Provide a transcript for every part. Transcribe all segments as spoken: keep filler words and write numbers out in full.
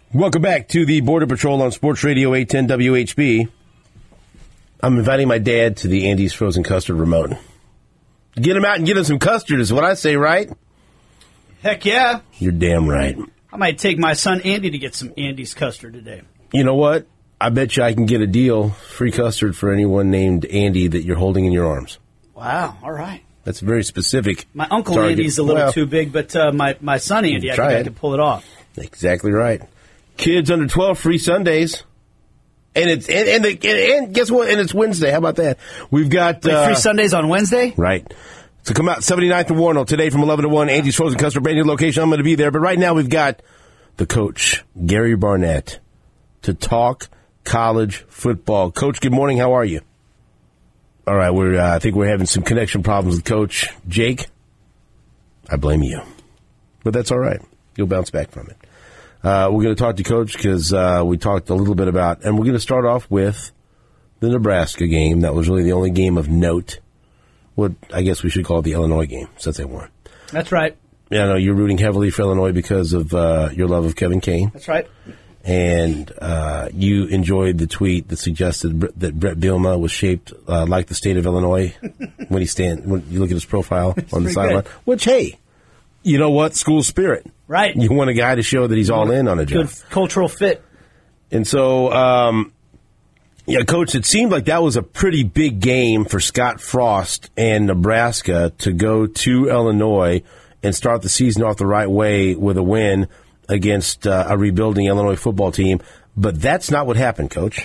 Welcome back to the Border Patrol on Sports Radio eight ten W H B. I'm inviting my dad to the Andy's Frozen Custard remote. Get him out and get him some custard is what I say, right? Heck yeah. You're damn right. I might take my son Andy to get some Andy's custard today. You know what? I bet you I can get a deal, free custard for anyone named Andy that you're holding in your arms. Wow, all right. That's very specific. My uncle target. Andy's a little well, too big, but uh, my, my son Andy, I think I can pull it off. Exactly right. Kids under twelve, free Sundays. And it's and and, the, and and guess what? And it's Wednesday. How about that? We've got Wait, uh, free Sundays on Wednesday. Right. So come out seventy-ninth and Warnell today from eleven to one. Andy's Frozen Custard, brand new location. I'm going to be there. But right now we've got the coach, Gary Barnett, to talk college football. Coach, good morning. How are you? All right. We're uh, I think we're having some connection problems with Coach Jake. I blame you, but that's all right. You'll bounce back from it. Uh, we're going to talk to Coach because uh, we talked a little bit about, and we're going to start off with the Nebraska game. That was really the only game of note. What I guess we should call it the Illinois game since they won. That's right. Yeah, I know you're rooting heavily for Illinois because of uh, your love of Kevin Kane. That's right. And uh, you enjoyed the tweet that suggested that Brett Bielema was shaped uh, like the state of Illinois when he stand when you look at his profile on the sideline. Which, hey, you know what? School spirit. Right. You want a guy to show that he's all in on a job. Good cultural fit. And so, um, yeah, Coach, it seemed like that was a pretty big game for Scott Frost and Nebraska to go to Illinois and start the season off the right way with a win against uh, a rebuilding Illinois football team. But that's not what happened, Coach.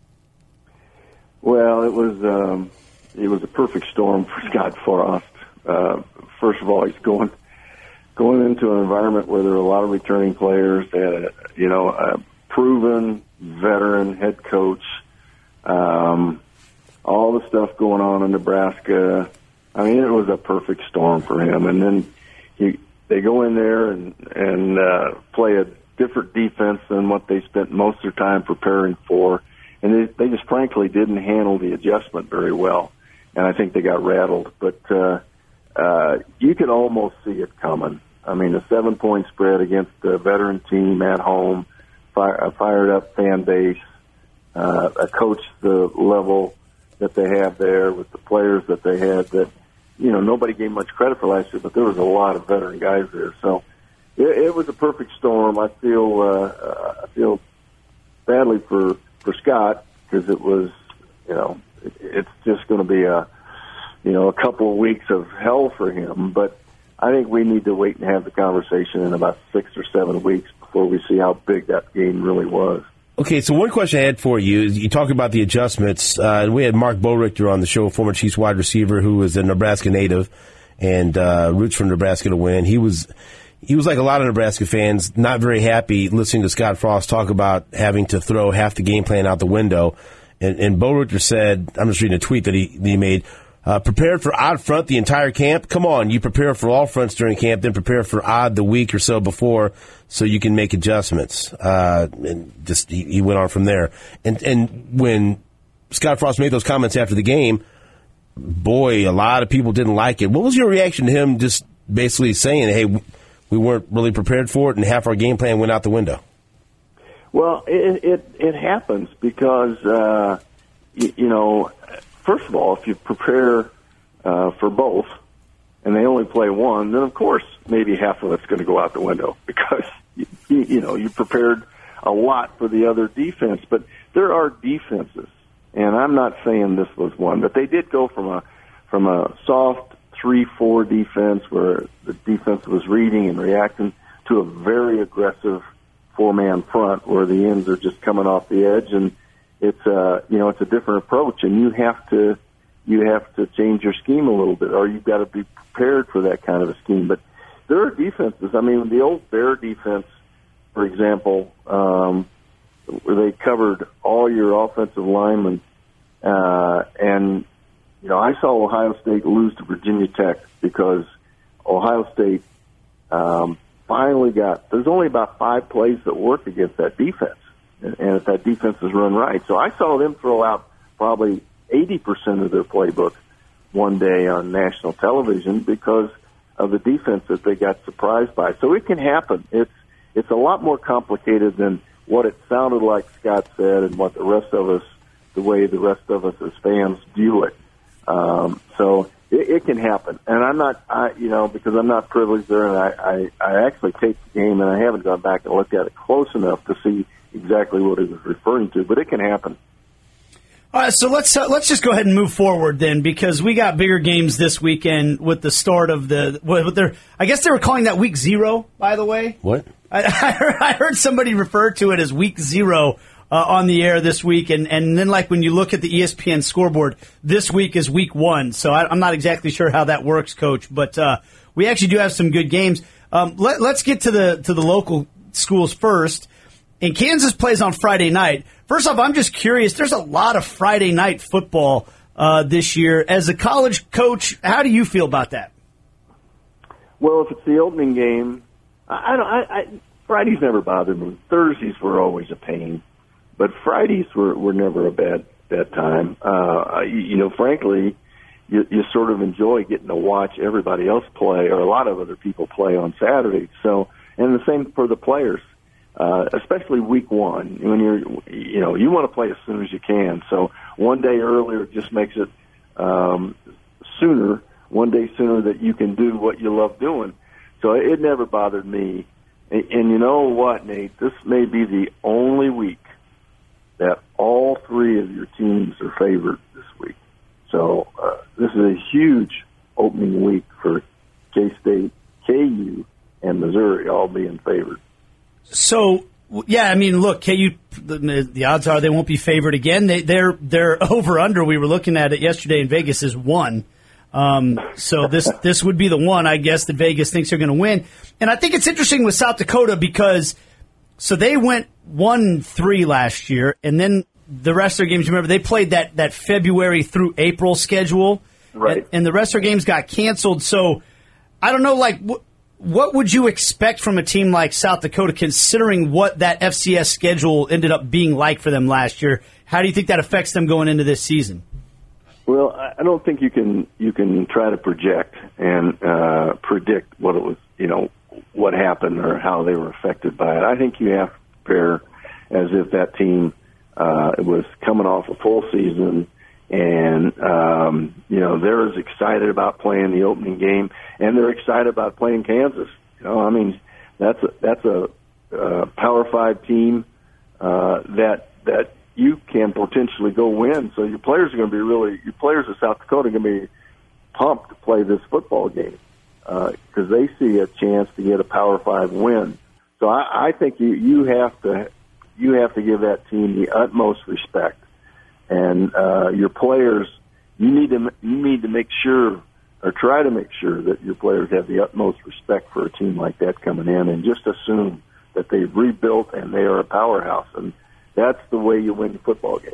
Well, it was um, it was a perfect storm for Scott Frost. Uh, first of all, he's going going into an environment where there are a lot of returning players. They had a, you know, a proven veteran head coach. Um, all the stuff going on in Nebraska. I mean, it was a perfect storm for him. And then he, they go in there and, and uh, play a different defense than what they spent most of their time preparing for. And they, they just frankly didn't handle the adjustment very well. And I think they got rattled. But uh, uh, you could almost see it coming. I mean, a seven-point spread against a veteran team at home, fire, a fired-up fan base, uh, a coach the level that they have there with the players that they had that, you know, nobody gave much credit for last year, but there was a lot of veteran guys there. So it, it was a perfect storm. I feel uh, I feel badly for, for Scott because it was, you know, it, it's just going to be a, you know, a couple of weeks of hell for him, but I think we need to wait and have the conversation in about six or seven weeks before we see how big that game really was. Okay, so one question I had for you is you talk about the adjustments. Uh, we had Mark Borichter on the show, former Chiefs wide receiver who was a Nebraska native and uh, roots for Nebraska to win. He was he was like a lot of Nebraska fans, not very happy listening to Scott Frost talk about having to throw half the game plan out the window. And, and Borichter said, I'm just reading a tweet that he, that he made, Uh, prepared for odd front the entire camp? Come on, you prepare for all fronts during camp, then prepare for odd the week or so before so you can make adjustments. Uh, and just he, he went on from there. And and when Scott Frost made those comments after the game, boy, a lot of people didn't like it. What was your reaction to him just basically saying, hey, we weren't really prepared for it and half our game plan went out the window? Well, it it, it happens because, uh, you, you know, first of all, if you prepare uh, for both and they only play one, then of course maybe half of it's going to go out the window because, you, you know, you prepared a lot for the other defense. But there are defenses, and I'm not saying this was one, but they did go from a from a soft three four defense where the defense was reading and reacting to a very aggressive four-man front where the ends are just coming off the edge, and it's a, you know, it's a different approach, and you have to you have to change your scheme a little bit, or you've got to be prepared for that kind of a scheme. But there are defenses. I mean, the old Bear defense, for example, um, where they covered all your offensive linemen, uh, and you know, I saw Ohio State lose to Virginia Tech because Ohio State um, finally got. There's only about five plays that work against that defense. And if that defense is run right. So I saw them throw out probably eighty percent of their playbook one day on national television because of the defense that they got surprised by. So it can happen. It's it's a lot more complicated than what it sounded like Scott said and what the rest of us, the way the rest of us as fans view it. Um, so it, it can happen. And I'm not, I, you know, because I'm not privileged there, and I, I, I actually taped the game, and I haven't gone back and looked at it close enough to see exactly what he was referring to, but it can happen. All right, so let's uh, let's just go ahead and move forward then, because we got bigger games this weekend with the start of the what they're. I guess they were calling that week zero, by the way. What? I, I, heard, I heard somebody refer to it as week zero uh, on the air this week, and, and then like when you look at the E S P N scoreboard, this week is week one. So I, I'm not exactly sure how that works, Coach, but uh, we actually do have some good games. Um, let, let's get to the to the local schools first. And Kansas plays on Friday night. First off, I'm just curious. There's a lot of Friday night football uh, this year. As a college coach, how do you feel about that? Well, if it's the opening game, I don't. I, I, Fridays never bothered me. Thursdays were always a pain, but Fridays were, were never a bad bad time. Uh, you, you know, frankly, you, you sort of enjoy getting to watch everybody else play, or a lot of other people play on Saturdays. So, and the same for the players. Uh, especially week one, when you're, you know, you want to play as soon as you can. So one day earlier just makes it um, sooner, one day sooner that you can do what you love doing. So it never bothered me. And, and you know what, Nate? This may be the only week that all three of your teams are favored this week. So uh, this is a huge opening week for K-State, K U, and Missouri all being favored. So, yeah, I mean, look, K U, the, the odds are they won't be favored again. They, they're they're over-under. We were looking at it yesterday in Vegas is one. Um, so this this would be the one, I guess, that Vegas thinks they're going to win. And I think it's interesting with South Dakota because, so they went one three last year, and then the rest of their games, remember, they played that, that February through April schedule. Right. And, and the rest of their games got canceled. So, I don't know, like, what. What would you expect from a team like South Dakota, considering what that F C S schedule ended up being like for them last year? How do you think that affects them going into this season? Well, I don't think you can you can try to project and uh, predict what it was, you know, what happened or how they were affected by it. I think you have to prepare as if that team uh, was coming off a full season. And, um, you know, they're as excited about playing the opening game, and they're excited about playing Kansas. You know, I mean, that's a, that's a, uh, Power Five team, uh, that, that you can potentially go win. So your players are going to be really, your players of South Dakota are going to be pumped to play this football game, uh, cause they see a chance to get a Power Five win. So I, I think you, you have to, you have to give that team the utmost respect. And uh, your players, you need to you need to make sure, or try to make sure, that your players have the utmost respect for a team like that coming in, and just assume that they've rebuilt and they are a powerhouse, and that's the way you win football games.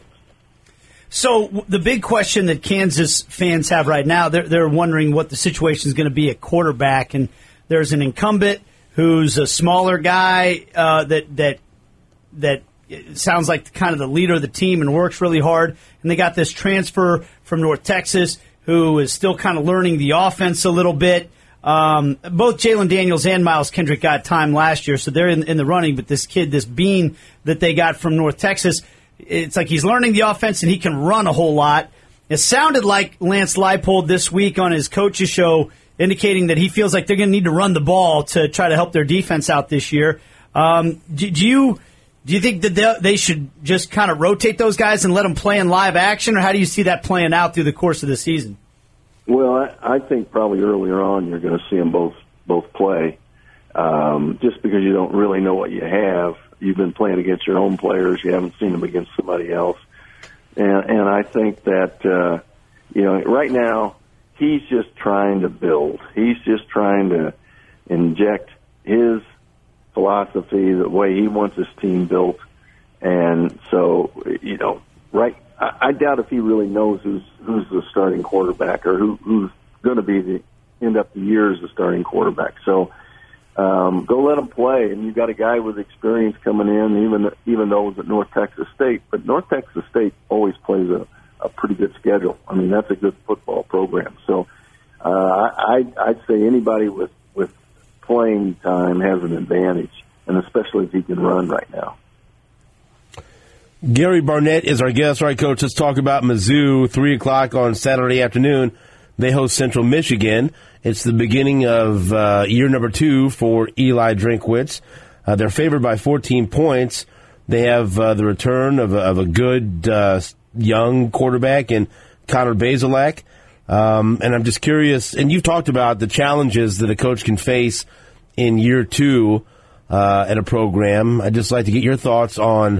So the big question that Kansas fans have right now, they're, they're wondering what the situation is going to be at quarterback, and there's an incumbent who's a smaller guy uh, that that that. It sounds like kind of the leader of the team and works really hard. And they got this transfer from North Texas who is still kind of learning the offense a little bit. Um, both Jalen Daniels and Miles Kendrick got time last year, so they're in, in the running. But this kid, this Bean that they got from North Texas, it's like he's learning the offense and he can run a whole lot. It sounded like Lance Leipold this week on his coach's show indicating that he feels like they're going to need to run the ball to try to help their defense out this year. Um, do, do you... Do you think that they should just kind of rotate those guys and let them play in live action, or how do you see that playing out through the course of the season? Well, I, I think probably earlier on you're going to see them both both play, um, just because you don't really know what you have. You've been playing against your own players. You haven't seen them against somebody else. And, and I think that, uh, you know, right now he's just trying to build. He's just trying to inject his philosophy, the way he wants his team built. And so, you know, right, I, I doubt if he really knows who's who's the starting quarterback or who, who's going to be the end up the year as the starting quarterback. So um, go let him play. And you've got a guy with experience coming in, even even though it was at North Texas State. But North Texas State always plays a, a pretty good schedule. I mean, that's a good football program. So uh, I, I'd say anybody with playing time has an advantage. and especially if he can run right now. Gary Barnett is our guest. All right, Coach, let's talk about Mizzou. three o'clock on Saturday afternoon. They host Central Michigan. It's the beginning of uh, year number two for Eli Drinkwitz. Uh, they're favored by fourteen points. They have uh, the return of a, of a good uh, young quarterback in Connor Bazelak. Um, and I'm just curious, and you've talked about the challenges that a coach can face in year two uh, at a program. I'd just like to get your thoughts on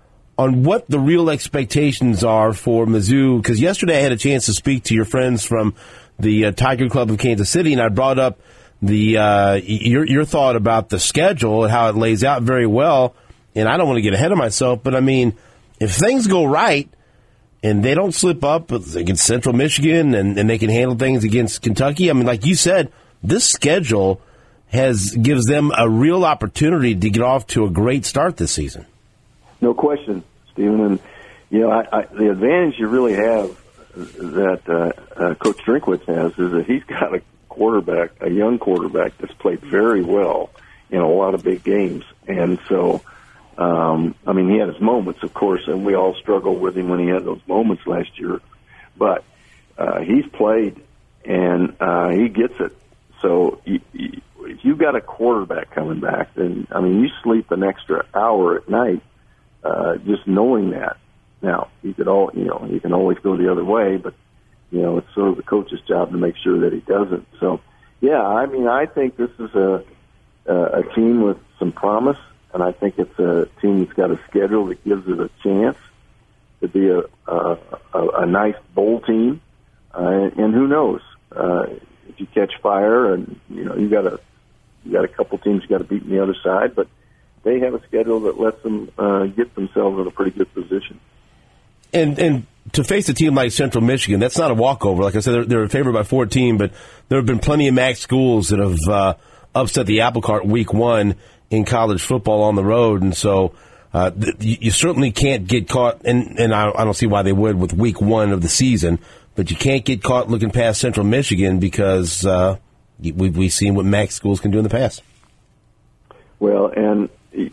on what the real expectations are for Mizzou, because yesterday I had a chance to speak to your friends from the uh, Tiger Club of Kansas City, and I brought up the uh, your your thought about the schedule and how it lays out very well. And I don't want to get ahead of myself, but I mean, if things go right and they don't slip up against Central Michigan and, and they can handle things against Kentucky, I mean, like you said, this schedule has gives them a real opportunity to get off to a great start this season. No question, Stephen. And, you know, I, I, the advantage you really have that uh, uh, Coach Drinkwitz has is that he's got a quarterback, a young quarterback that's played very well in a lot of big games. And so, um, I mean, he had his moments, of course, and we all struggled with him when he had those moments last year. But uh, he's played, and uh, he gets it. So you, you, if you've got a quarterback coming back, then, I mean, you sleep an extra hour at night. Uh, just knowing that. Now, you could all, you know, you can always go the other way, but, you know, it's sort of the coach's job to make sure that he doesn't. So, yeah, I mean, I think this is a, a team with some promise, and I think it's a team that's got a schedule that gives it a chance to be a, a, a, a nice bowl team. Uh, and who knows, uh, if you catch fire and, you know, you got a, you got a couple teams you got to beat on the other side, but they have a schedule that lets them uh, get themselves in a pretty good position. And and to face a team like Central Michigan, that's not a walkover. Like I said, they're, they're favored by fourteen, but there have been plenty of MAC schools that have uh, upset the apple cart week one in college football on the road. And so uh, th- you certainly can't get caught, and, and I, I don't see why they would with week one of the season, but you can't get caught looking past Central Michigan because uh, we, we've seen what MAC schools can do in the past. Well, and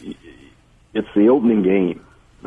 it's the opening game,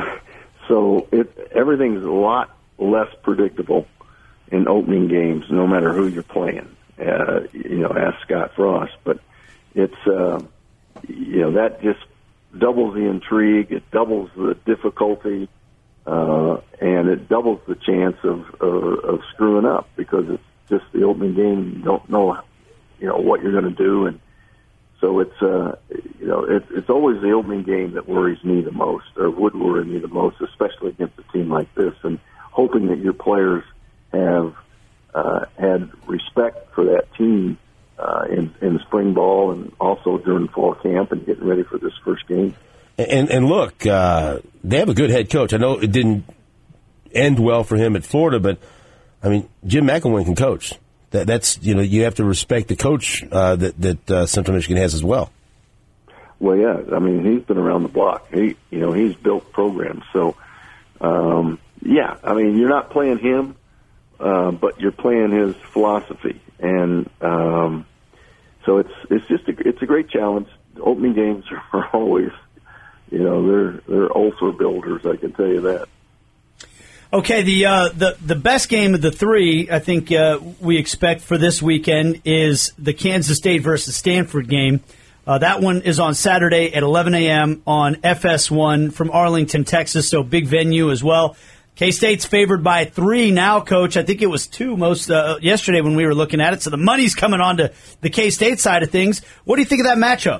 so it everything's a lot less predictable in opening games, no matter who you're playing. Uh, you know, ask Scott Frost, but it's uh, you know that just doubles the intrigue, it doubles the difficulty, uh, and it doubles the chance of, of of screwing up because it's just the opening game. You don't know, you know, what you're going to do, and so it's, uh, you know, it's, it's always the opening game that worries me the most, or would worry me the most, especially against a team like this, and hoping that your players have uh, had respect for that team uh, in, in spring ball and also during fall camp and getting ready for this first game. And, and look, uh, they have a good head coach. I know it didn't end well for him at Florida, but, I mean, Jim McElwain can coach. That, that's, you know, you have to respect the coach uh, that, that uh, Central Michigan has as well. Well, yeah, I mean, he's been around the block. He, you know, he's built programs. So, um, yeah, I mean, you're not playing him, uh, but you're playing his philosophy. And um, so it's it's just a, it's a great challenge. Opening games are always, you know, they're they're ulcer builders, I can tell you that. Okay, the uh, the the best game of the three, I think uh, we expect for this weekend is the Kansas State versus Stanford game. Uh, that one is on Saturday at eleven a.m. on F S one from Arlington, Texas, so big venue as well. K-State's favored by three now, Coach. I think it was two most uh, yesterday when we were looking at it, so the money's coming on to the K-State side of things. What do you think of that matchup?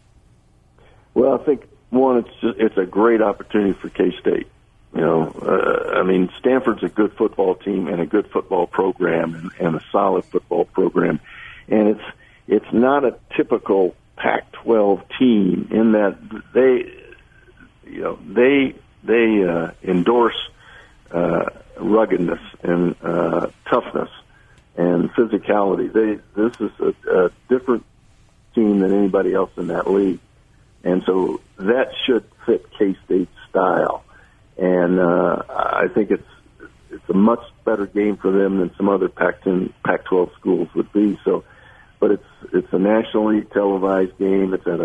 Well, I think, one, it's just, it's a great opportunity for K-State. You know, uh, I mean, Stanford's a good football team and a good football program and, and a solid football program. And it's it's not a typical Pac twelve team in that they, you know, they they uh, endorse uh, ruggedness and uh, toughness and physicality. They this is a, a different team than anybody else in that league, and so that should fit K-State's style. And uh, I think it's it's a much better game for them than some other Pac ten, Pac twelve schools would be. So, but it's it's a nationally televised game. It's at a,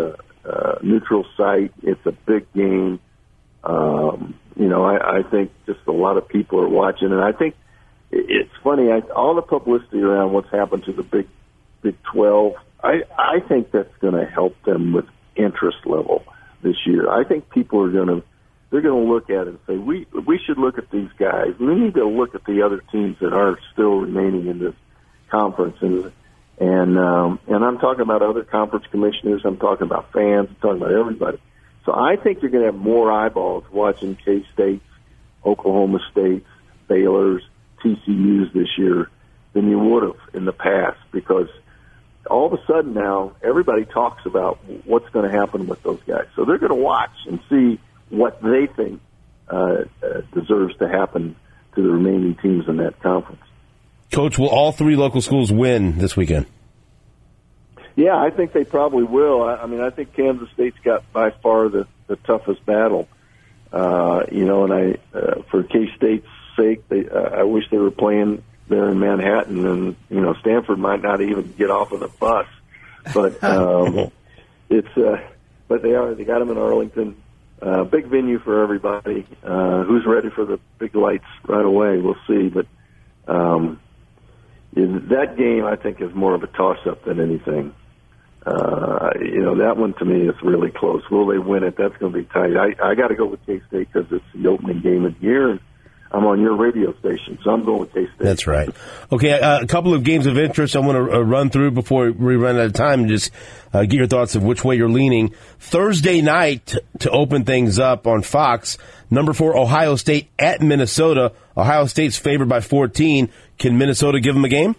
uh, neutral site. It's a big game. Um, you know, I, I think just a lot of people are watching, and I think it's funny. I, all the publicity around what's happened to the Big Big twelve, I, I think that's going to help them with interest level this year. I think people are going to they're going to look at it and say we we should look at these guys. We need to look at the other teams that are still remaining in this conference, and and um, and I'm talking about other conference commissioners. I'm talking about fans. I'm talking about everybody. So I think you're going to have more eyeballs watching K-States, Oklahoma States, Baylor's, T C U's this year than you would have in the past, because all of a sudden now everybody talks about what's going to happen with those guys. So they're going to watch and see what they think uh, uh, deserves to happen to the remaining teams in that conference. Coach, will all three local schools win this weekend? Yeah, I think they probably will. I, I mean, I think Kansas State's got by far the, the toughest battle. Uh, you know, and I, uh, for K-State's sake, they, uh, I wish they were playing there in Manhattan, and you know, Stanford might not even get off of the bus. But um, it's, uh, but they are. They got them in Arlington. Uh, big venue for everybody. Uh, who's ready for the big lights right away? We'll see. But um, that game, I think, is more of a toss-up than anything. Uh, you know, that one to me is really close. Will they win it? That's going to be tight. I, I got to go with K-State because it's the opening game of the year, and I'm on your radio station, so I'm going with K-State. That's right. Okay, uh, a couple of games of interest I want to uh, run through before we run out of time, and just uh, get your thoughts of which way you're leaning. Thursday night, to open things up on Fox, number four, Ohio State at Minnesota. Ohio State's favored by fourteen. Can Minnesota give them a game?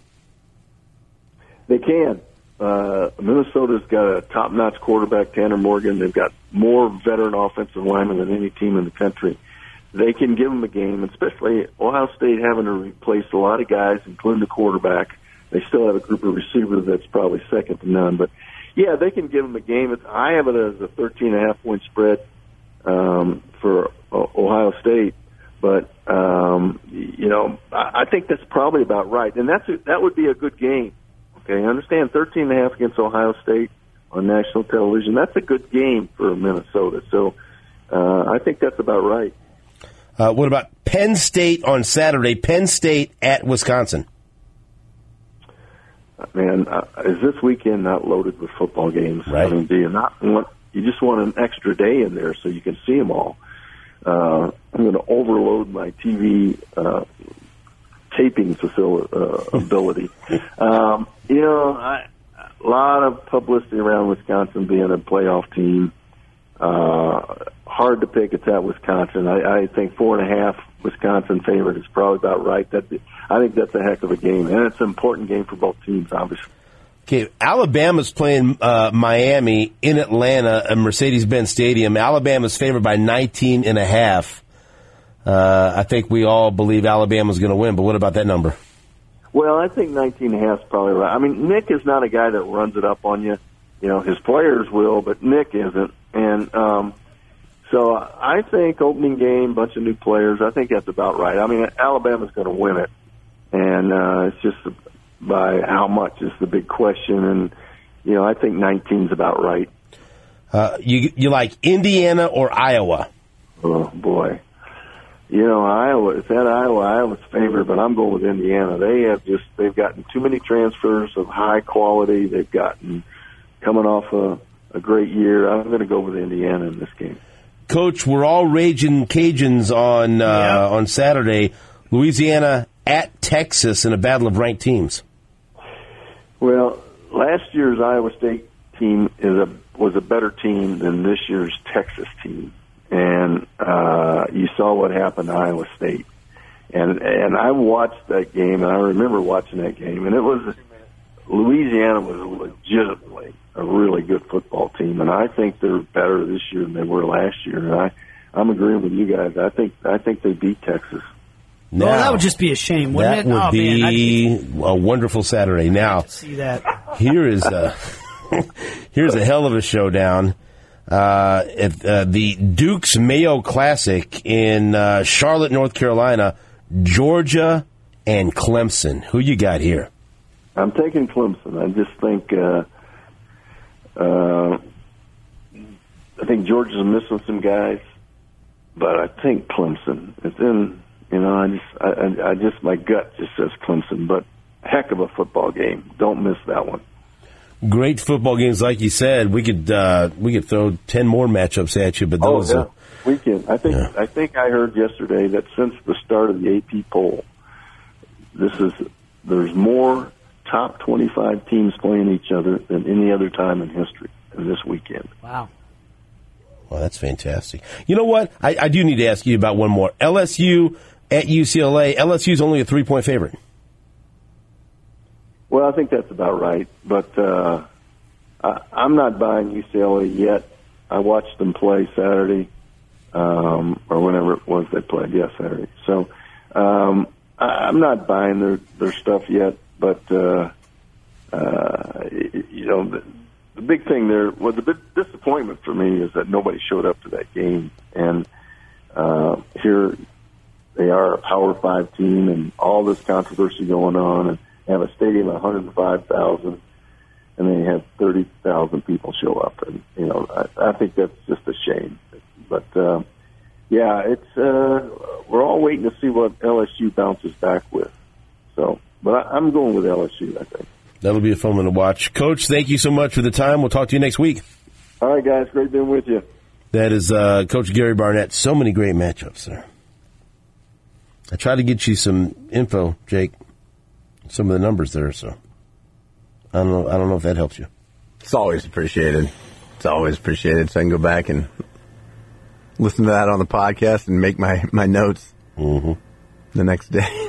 They can. Uh, Minnesota's got a top-notch quarterback, Tanner Morgan. They've got more veteran offensive linemen than any team in the country. They can give them a game, especially Ohio State having to replace a lot of guys, including the quarterback. They still have a group of receivers that's probably second to none. But, yeah, they can give them a game. It's, I have it as a thirteen and a half point spread um, for uh, Ohio State. But, um, you know, I, I think that's probably about right. And that's a, that would be a good game. Okay, I understand thirteen and a half against Ohio State on national television. That's a good game for Minnesota. So uh, I think that's about right. Uh, what about Penn State on Saturday? Penn State at Wisconsin. Man, uh, is this weekend not loaded with football games? Right. I mean, do you not want, you just want an extra day in there so you can see them all. Uh, I'm going to overload my T V uh, taping facility, uh, ability. Um, you know, I, a lot of publicity around Wisconsin being a playoff team. Uh, hard to pick. It's at Wisconsin. I, I think four and a half Wisconsin favorite is probably about right. That I think that's a heck of a game, and it's an important game for both teams, obviously. Okay, Alabama's playing uh, Miami in Atlanta at Mercedes-Benz Stadium. Alabama's favored by nineteen and a half. Uh, I think we all believe Alabama's going to win, but what about that number? Well, I think nineteen and a half is probably right. I mean, Nick is not a guy that runs it up on you. You know, his players will, but Nick isn't. And um, so I think opening game, bunch of new players, I think that's about right. I mean, Alabama's going to win it. And uh, it's just by how much is the big question. And, you know, I think nineteen is about right. Uh, you you like Indiana or Iowa? Oh, boy. You know, Iowa, it's at Iowa. Iowa's favored, but I'm going with Indiana. They have just, they've gotten too many transfers of high quality. They've gotten, coming off a, a great year. I'm going to go with Indiana in this game. Coach, we're all raging Cajuns on, uh, yeah. on Saturday. Louisiana at Texas in a battle of ranked teams. Well, last year's Iowa State team is a, was a better team than this year's Texas team. And uh, you saw what happened to Iowa State. And and I watched that game, and I remember watching that game, and it was, Louisiana was legitimately a really good football team, and I think they're better this year than they were last year. And I, I'm agreeing with you guys. I think I think they beat Texas. Now, well, that would just be a shame, wouldn't that it? would oh, be man, a wonderful Saturday. Now, see that. here is a, here's a hell of a showdown. Uh, at uh, the Duke's Mayo Classic in uh, Charlotte, North Carolina, Georgia and Clemson. Who you got here? I'm taking Clemson. I just think uh, uh, I think Georgia's missing some guys, but I think Clemson is in. You know, I just, I, I just, my gut just says Clemson, but heck of a football game. Don't miss that one. Great football games, like you said. We could, uh, we could throw ten more matchups at you, but those. Oh, yeah. Are, we can. I think, yeah. I think I heard yesterday that since the start of the A P poll, this is there's more top twenty-five teams playing each other than any other time in history this weekend. Wow. Well, that's fantastic. You know what? I, I do need to ask you about one more. L S U at U C L A. L S U is only a three-point favorite. Well, I think that's about right, but uh, I, I'm not buying U C L A yet. I watched them play Saturday, um, or whenever it was they played. Yes, yeah, Saturday. So um, I, I'm not buying their their stuff yet, but uh, uh, you know. The, The big thing there, well, the big disappointment for me is that nobody showed up to that game. And uh, here they are, a Power Five team, and all this controversy going on, and they have a stadium of one hundred five thousand, and they have thirty thousand people show up. And, you know, I, I think that's just a shame. But, uh, yeah, it's uh, we're all waiting to see what L S U bounces back with. So, but I, I'm going with L S U, I think. That'll be a fun one to watch. Coach, thank you so much for the time. We'll talk to you next week. All right, guys. Great being with you. That is uh, Coach Gary Barnett. So many great matchups there. I tried to get you some info, Jake, some of the numbers there. So I don't know. I don't know if that helps you. It's always appreciated. It's always appreciated. So I can go back and listen to that on the podcast and make my, my notes mm-hmm. the next day.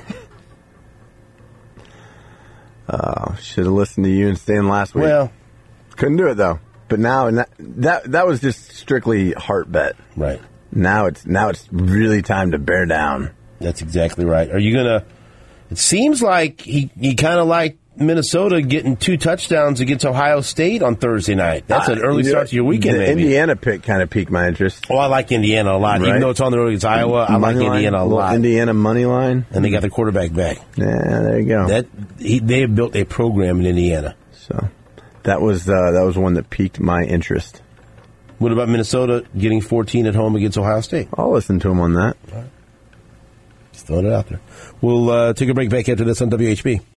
Uh, should have listened to you and Stan last week. Well, couldn't do it though. But now, and that, that that was just strictly heart bet. Right. Now it's now it's really time to bear down. That's exactly right. Are you gonna? It seems like he he kind of liked Minnesota getting two touchdowns against Ohio State on Thursday night. That's an early uh, start to your weekend. The maybe. Indiana pick kind of piqued my interest. Oh, I like Indiana a lot. Right? Even though it's on the road against Iowa, I money like line, Indiana a lot. Indiana money line, and they got their quarterback back. Yeah, there you go. That he, they have built a program in Indiana. So that was uh, that was one that piqued my interest. What about Minnesota getting fourteen at home against Ohio State? I'll listen to him on that. All right. Just throwing it out there. We'll uh, take a break back after this on W H B.